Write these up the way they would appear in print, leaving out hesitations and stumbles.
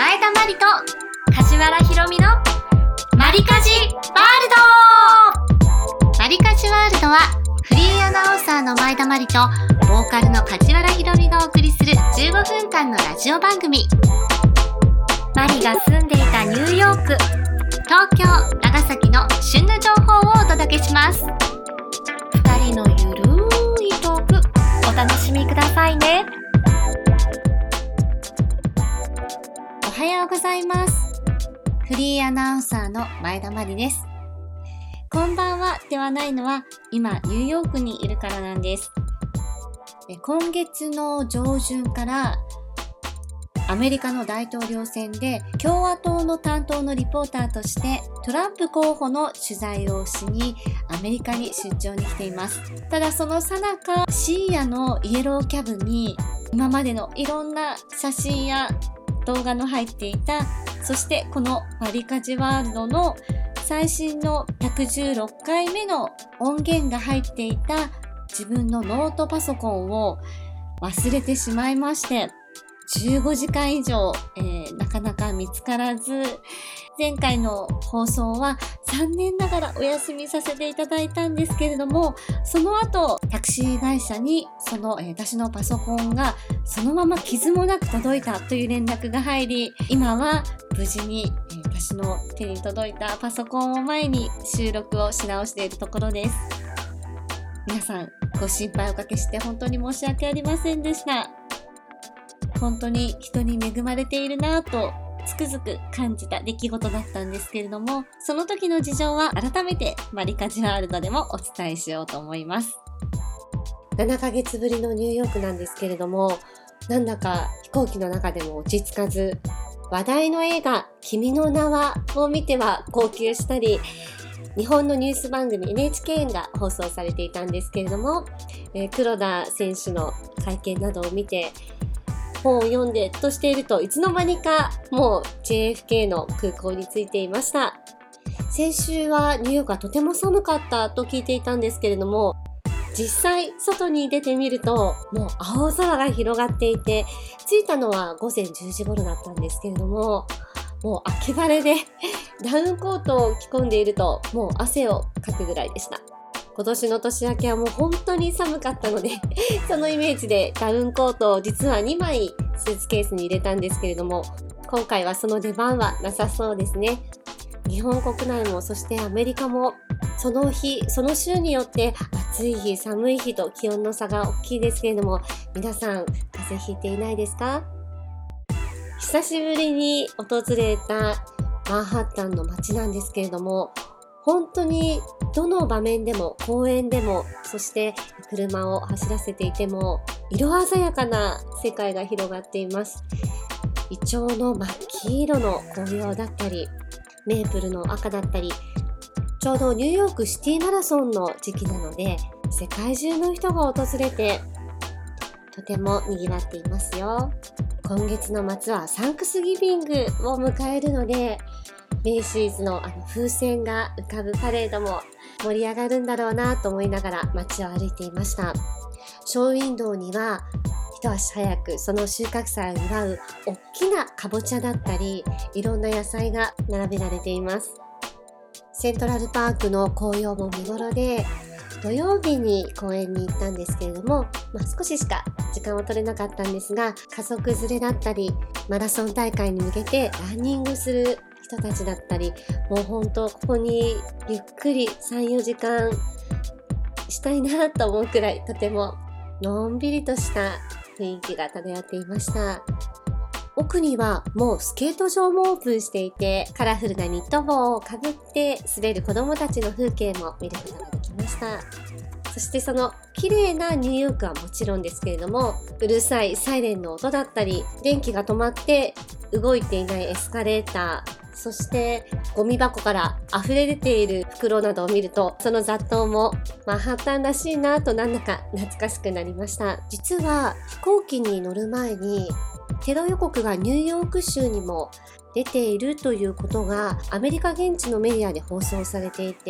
前田真理と梶原ひろみのマリカジワールド。マリカジワールドはフリーアナウンサーの前田真理とボーカルの梶原ひろみがお送りする15分間のラジオ番組。マリが住んでいたニューヨーク、東京、長崎の旬の情報をお届けします。2人のゆるいトーク、お楽しみくださいね。おはようございます。フリーアナウンサーの前田真理です。こんばんはではないのは、今ニューヨークにいるからなんです。今月の上旬からアメリカの大統領選で共和党の担当のリポーターとしてトランプ候補の取材をしにアメリカに出張に来ています。ただその最中、深夜のイエローキャブに今までのいろんな写真や動画の入っていた、そしてこのマリカジワールドの最新の116回目の音源が入っていた自分のノートパソコンを忘れてしまいまして、15時間以上、なかなか見つからず、前回の放送は残念ながらお休みさせていただいたんですけれども、その後タクシー会社に私のパソコンがそのまま傷もなく届いたという連絡が入り、今は無事に、私の手に届いたパソコンを前に収録をし直しているところです。皆さんご心配おかけして本当に申し訳ありませんでした。本当に人に恵まれているなぁとつくづく感じた出来事だったんですけれども、その時の事情は改めてマリカジワールドでもお伝えしようと思います。7ヶ月ぶりのニューヨークなんですけれども、なんだか飛行機の中でも落ち着かず、話題の映画君の名はを見ては号泣したり、日本のニュース番組 NHK が放送されていたんですけれども、黒田選手の会見などを見て、本を読んでとしていると、いつの間にかもう JFK の空港に着いていました。先週はニューヨークはとても寒かったと聞いていたんですけれども、実際外に出てみるともう青空が広がっていて、着いたのは午前10時頃だったんですけれども、もう秋晴れでダウンコートを着込んでいるともう汗をかくぐらいでした。今年の年明けはもう本当に寒かったのでそのイメージでダウンコートを実は2枚スーツケースに入れたんですけれども、今回はその出番はなさそうですね。日本国内もそしてアメリカもその日その週によって暑い日寒い日と気温の差が大きいですけれども、皆さん風邪ひいていないですか？久しぶりに訪れたマンハッタンの街なんですけれども、本当にどの場面でも公園でも、そして車を走らせていても色鮮やかな世界が広がっています。イチョウの真っ黄色の紅葉だったり、メープルの赤だったり、ちょうどニューヨークシティマラソンの時期なので、世界中の人が訪れてとても賑わっていますよ。今月の末はサンクスギビングを迎えるので、メイシーズの風船が浮かぶパレードも盛り上がるんだろうなと思いながら街を歩いていました。ショーウィンドウには一足早くその収穫祭を祝う大きなかぼちゃだったり、いろんな野菜が並べられています。セントラルパークの紅葉も見頃で、土曜日に公園に行ったんですけれども、少ししか時間は取れなかったんですが、家族連れだったりマラソン大会に向けてランニングする人たちだったり、もう本当ここにゆっくり 3,4 時間したいなと思うくらい、とてものんびりとした雰囲気が漂っていました。奥にはもうスケート場もオープンしていて、カラフルなニット帽をかぶって滑る子どもたちの風景も見ることができました。そしてその綺麗なニューヨークはもちろんですけれども、うるさいサイレンの音だったり、電気が止まって動いていないエスカレーター、そしてゴミ箱から溢れ出ている袋などを見ると、その雑踏もマンハッタンらしいなとなんだか懐かしくなりました。実は飛行機に乗る前にテロ予告がニューヨーク州にも出ているということがアメリカ現地のメディアで放送されていて、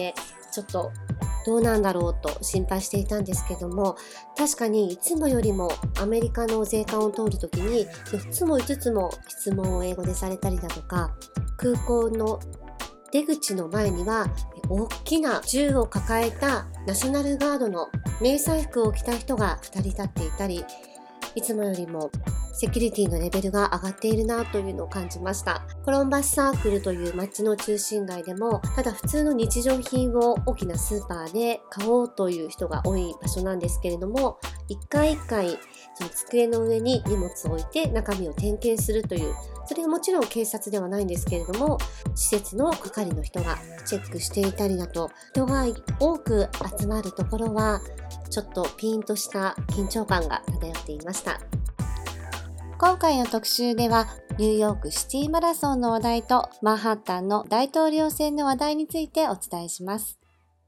ちょっとどうなんだろうと心配していたんですけども、確かにいつもよりもアメリカの税関を通るときに4つも5つも質問を英語でされたりだとか、空港の出口の前には大きな銃を抱えたナショナルガードの迷彩服を着た人が2人立っていたり、いつもよりもセキュリティのレベルが上がっているなというのを感じました。コロンバスサークルという街の中心街でも、ただ普通の日常品を大きなスーパーで買おうという人が多い場所なんですけれども、一回一回その机の上に荷物を置いて中身を点検するという、それはもちろん警察ではないんですけれども、施設の係の人がチェックしていたりだと、人が多く集まるところはちょっとピンとした緊張感が漂っていました。 今回の特集ではニューヨークシティマラソンの話題とマンハッタンの大統領選の話題についてお伝えします。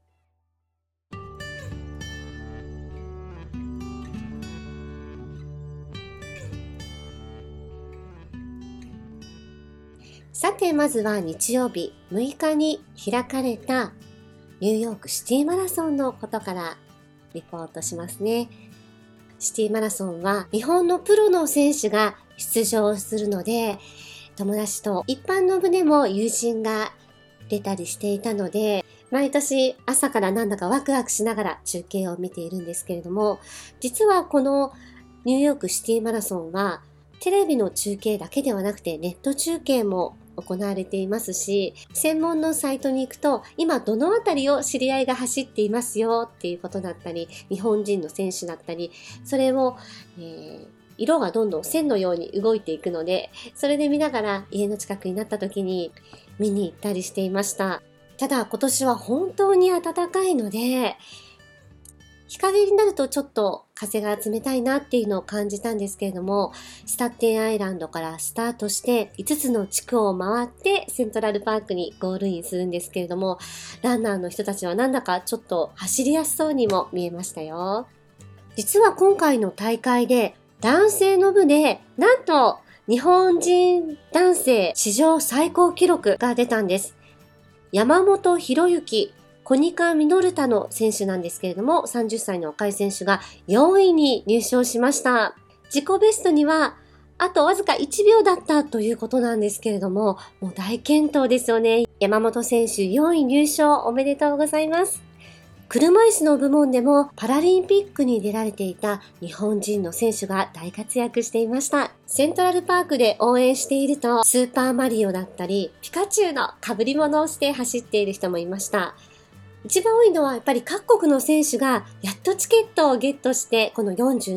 さて、まずは日曜日6日に開かれたニューヨークシティマラソンのことからリポートしますね。シティマラソンは日本のプロの選手が出場するので、友達と一般の部でも友人が出たりしていたので、毎年朝からなんだかワクワクしながら中継を見ているんですけれども、実はこのニューヨークシティマラソンはテレビの中継だけではなくてネット中継も行われていますし、専門のサイトに行くと今どのあたりを知り合いが走っていますよっていうことだったり、日本人の選手だったり、それを、色がどんどん線のように動いていくので、それで見ながら家の近くになった時に見に行ったりしていました。ただ今年は本当に暖かいので、日陰になるとちょっと風が冷たいなっていうのを感じたんですけれども、スタッテンアイランドからスタートして5つの地区を回ってセントラルパークにゴールインするんですけれども、ランナーの人たちはなんだかちょっと走りやすそうにも見えましたよ。実は今回の大会で男性の部でなんと日本人男性史上最高記録が出たんです。山本博之コニカミノルタの選手なんですけれども、30歳の若い選手が4位に入賞しました。自己ベストにはあとわずか1秒だったということなんですけれども、もう大健闘ですよね。山本選手4位入賞おめでとうございます。車椅子の部門でもパラリンピックに出られていた日本人の選手が大活躍していました。セントラルパークで応援していると、スーパーマリオだったりピカチュウの被り物をして走っている人もいました。一番多いのはやっぱり各国の選手がやっとチケットをゲットしてこの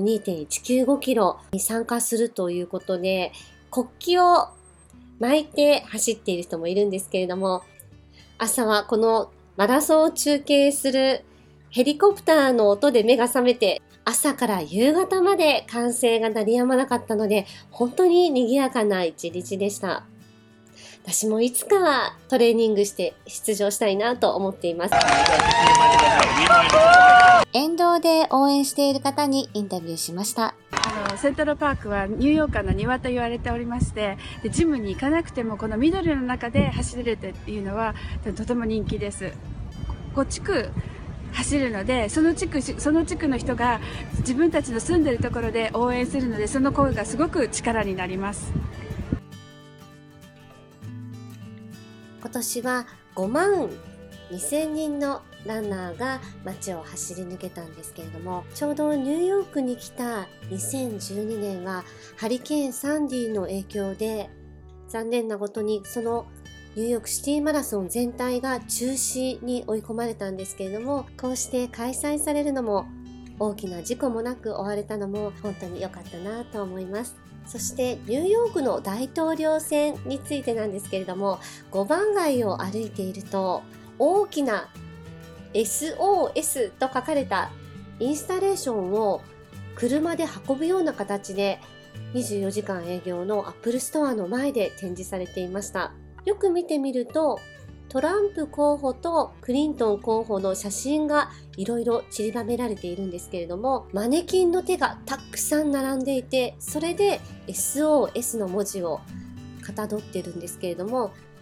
42.195 キロに参加するということで、国旗を巻いて走っている人もいるんですけれども、朝はこのマラソンを中継するヘリコプターの音で目が覚めて、朝から夕方まで歓声が鳴りやまなかったので、本当に賑やかな一日でした。私もいつかはトレーニングして出場したいなと思っています。 沿道で応援している方にインタビューしました。 セントラルパークはニューヨーカーの庭と言われておりまして、でジムに行かなくてもこの緑の中で走れるっていうのはとても人気です。5地区走るので、その地区の人が自分たちの住んでるところで応援するので、その声がすごく力になります。 今年は5万2000人のランナーが街を走り抜けたんですけれども、ちょうどニューヨークに来た2012年はハリケーンサンディの影響で、残念なことにそのニューヨークシティマラソン全体が中止に追い込まれたんですけれども、こうして開催されるのも大きな事故もなく終われたのも本当に良かったなと思います。そしてニューヨークの大統領選についてなんですけれども、5番街を歩いていると大きな SOS と書かれたインスタレーションを車で運ぶような形で24時間営業のアップルストアの前で展示されていました。よく見てみるとトランプ候補とクリントン候補の写真がいろいろ散りばめられているんですけれども、マネキンの手がたくさん並んでいて、それで SOS の文字をかたどってるんですけれども、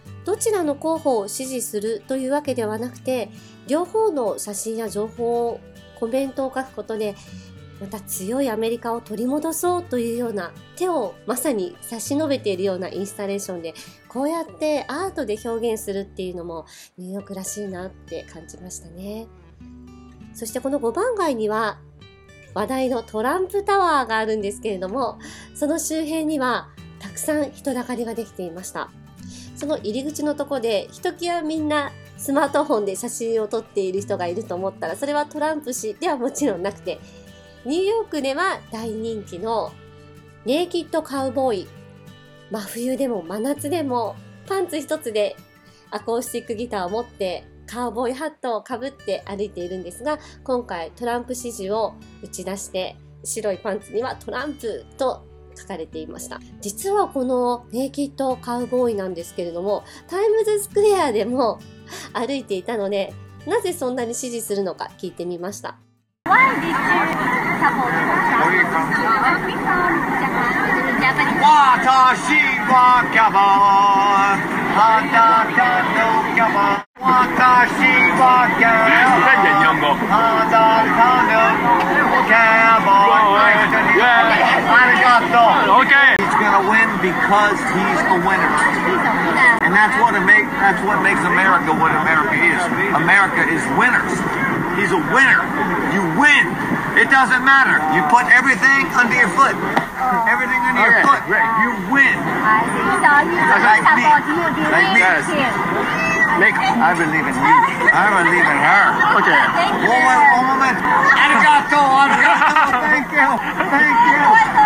どちらの候補を支持するというわけではなくて、両方の写真や情報をコメントを書くことで、また強いアメリカを取り戻そうというような手をまさに差し伸べているようなインスタレーションで、こうやってアートで表現するっていうのもニューヨークらしいなって感じましたね。そしてこの5番街には話題のトランプタワーがあるんですけれども、その周辺にはたくさん人だかりができていました。その入り口のとこでひときわみんなスマートフォンで写真を撮っている人がいると思ったら、それはトランプ氏ではもちろんなくて、ニューヨークでは大人気のネイキッドカウボーイ、真冬でも真夏でもパンツ一つでアコースティックギターを持ってカウボーイハットをかぶって歩いているんですが、今回トランプ支持を打ち出して白いパンツにはトランプと書かれていました。実はこのネイキッドカウボーイなんですけれども、タイムズスクエアでも歩いていたので、なぜそんなに支持するのか聞いてみました。 Why did you support Where are you from? We from Japan. Watashi wa cowboy, hanata no cowboy. Watashi wa cowboy, hanata no cowboy. Arigato. Okay. He's gonna win because he's a winner. And that's what makes America what America is. America is winners. He's a winner. You win. It doesn't matter. You put everything under your foot. Everything under your foot. You win. I see. So you support you. Like me. I believe in you. I believe in her. Okay. One moment. Arigato. Arigato. Thank you. Thank you.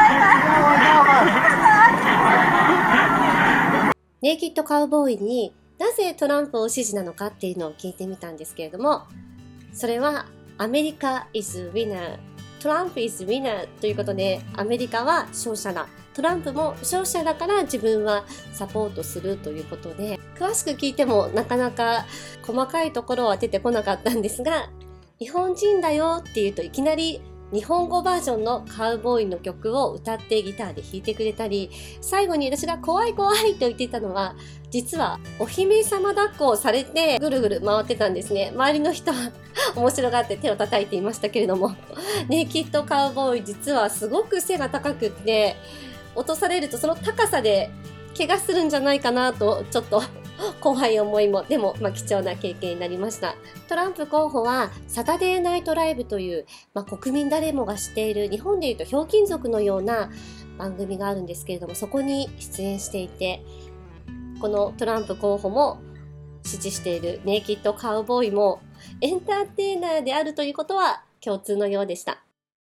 ネイキッドカウボーイになぜトランプを支持なのかっていうのを聞いてみたんですけれども、それはアメリカ is winner、 トランプ is winner ということで、アメリカは勝者だ、トランプも勝者だから自分はサポートするということで、詳しく聞いてもなかなか細かいところは出てこなかったんですが、日本人だよっていうといきなり日本語バージョンのカウボーイの曲を歌ってギターで弾いてくれたり、最後に私が怖い怖いと言っていたのは、実はお姫様抱っこをされてぐるぐる回ってたんですね。周りの人は面白がって手を叩いていましたけれども、ネイキッドカウボーイ実はすごく背が高くって、落とされるとその高さで怪我するんじゃないかなとちょっと怖い思いも、でも貴重な経験になりました。トランプ候補はサタデーナイトライブという、国民誰もが知っている日本でいうとひょうきん族のような番組があるんですけれども、そこに出演していて、このトランプ候補も支持しているネイキッドカウボーイもエンターテイナーであるということは共通のようでした。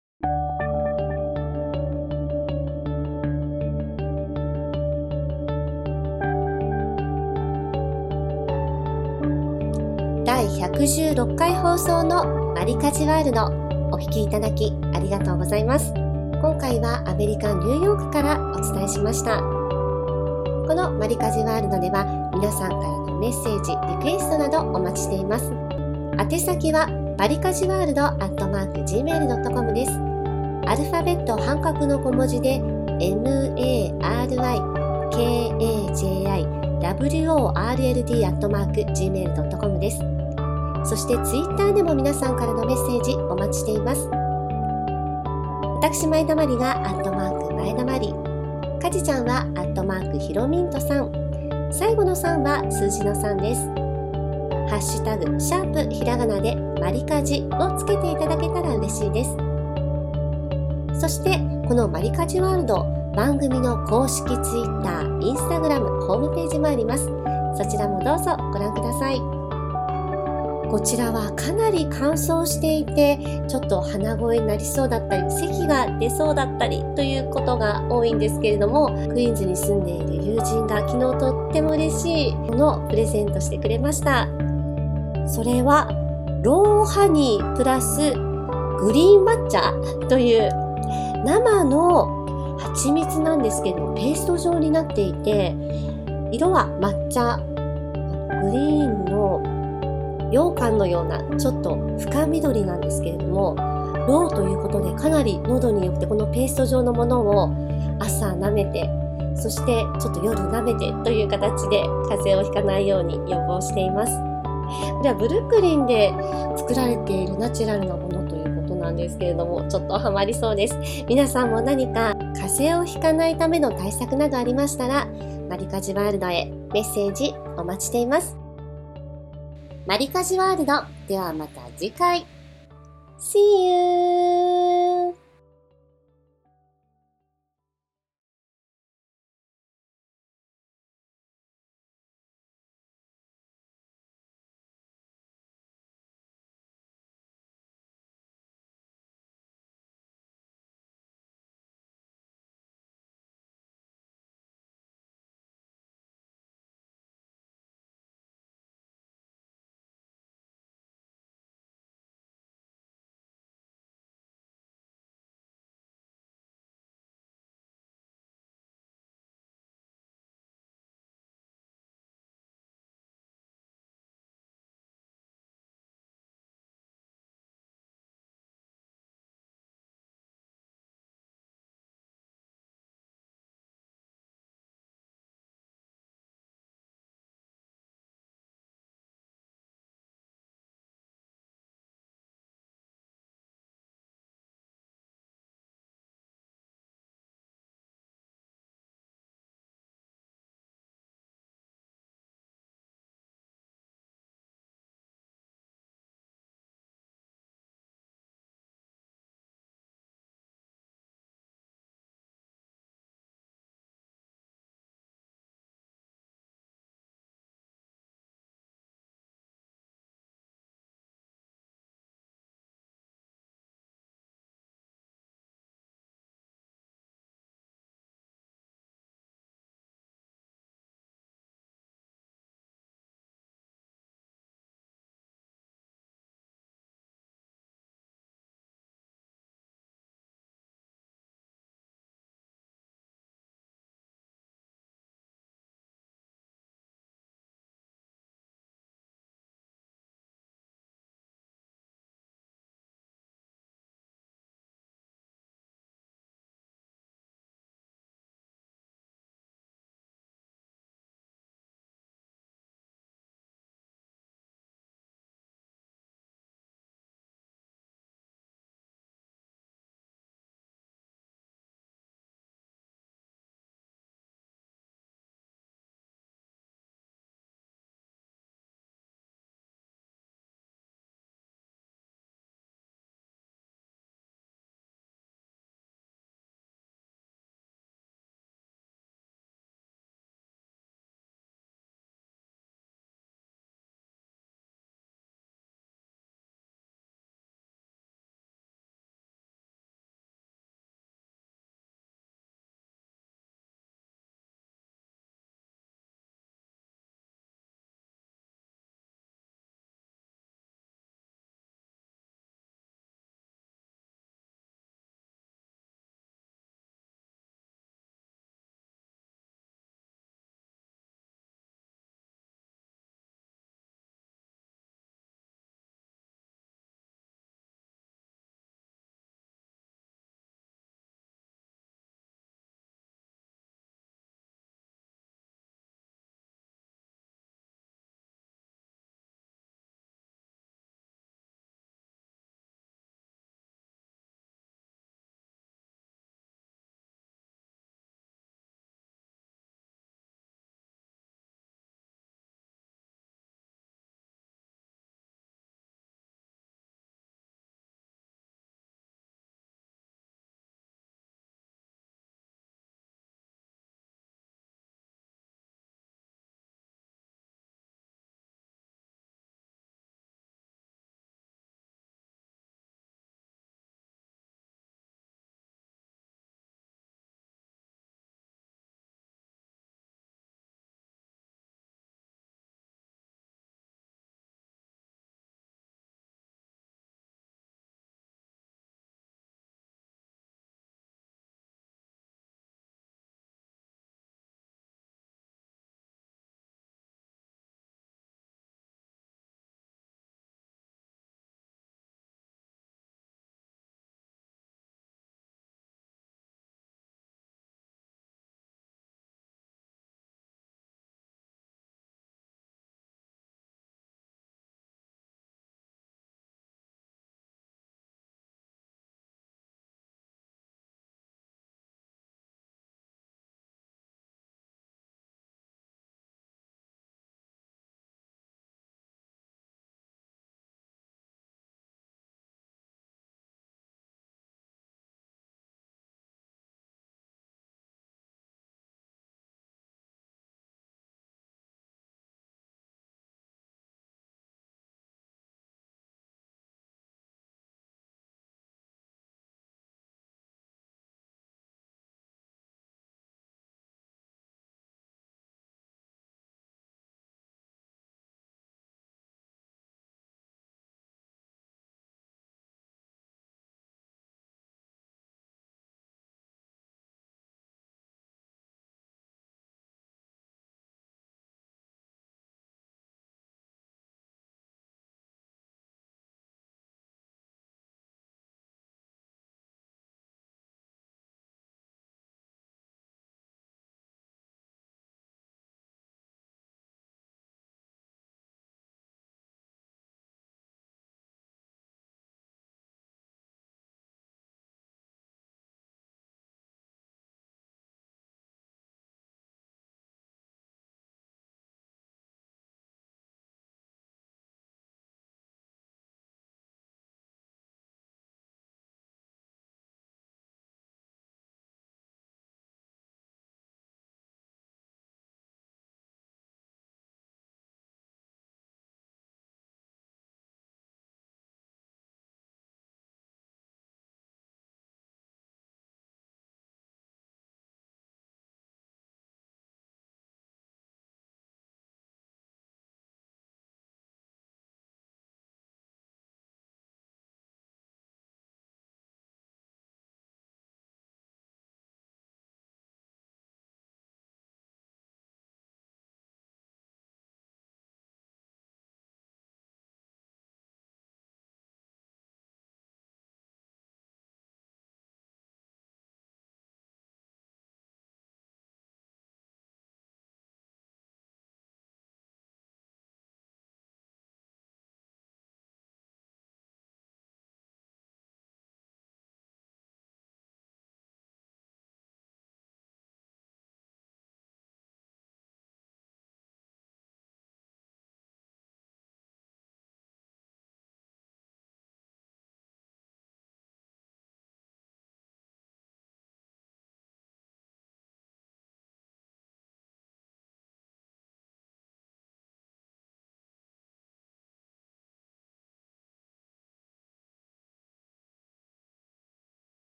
第116回放送のマリカジワールド、お聞きいただきありがとうございます。今回はアメリカ・ニューヨークからお伝えしました。このマリカジワールドでは皆さんからのメッセージ、リクエストなどお待ちしています。宛先はマリカジワールド@gmail.com です。アルファベット半角の小文字で marikajworld@gmail.com です。そしてツイッターでも皆さんからのメッセージお待ちしています。私前田まりが前田まり、かじちゃんはひろみんとさん、最後の3は数字の3です。ハッシュタグ#ひらがなでマリカジをつけていただけたら嬉しいです。そしてこのマリカジワールド、番組の公式ツイッター、インスタグラム、ホームページもあります。そちらもどうぞご覧ください。こちらはかなり乾燥していて、ちょっと鼻声になりそうだったり、咳が出そうだったりということが多いんですけれども、クイーンズに住んでいる友人が昨日とっても嬉しいものをプレゼントしてくれました。それはローハニープラスグリーン抹茶という生の蜂蜜なんですけれども、ペースト状になっていて、色は抹茶、グリーンの羊羹のようなちょっと深緑なんですけれども、ローということでかなり喉によくて、このペースト状のものを朝舐めてそしてちょっと夜舐めてという形で風邪をひかないように予防しています。これはブルックリンで作られているナチュラルなものということなんですけれども、ちょっとハマりそうです。皆さんも何か風邪をひかないための対策などありましたら、マリカジワールドへメッセージお待ちしています。マリカジワールドではまた次回。See you!